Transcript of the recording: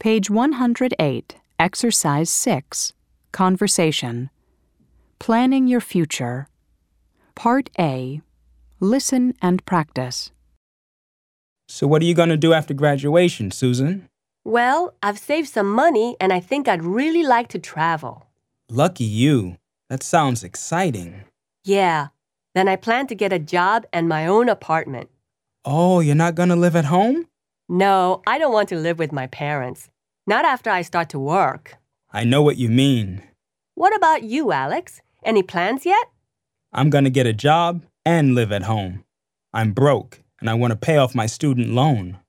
Page 108, Exercise 6, Conversation. Planning your future. Part A, Listen and Practice. So what are you going to do after graduation, Susan? Well, I've saved some money and I think I'd really like to travel. Lucky you. That sounds exciting. Yeah. Then I plan to get a job and my own apartment. Oh, you're not going to live at home? No, I don't want to live with my parents. Not after I start to work. I know what you mean. What about you, Alex? Any plans yet? I'm going to get a job and live at home. I'm broke, and I want to pay off my student loan.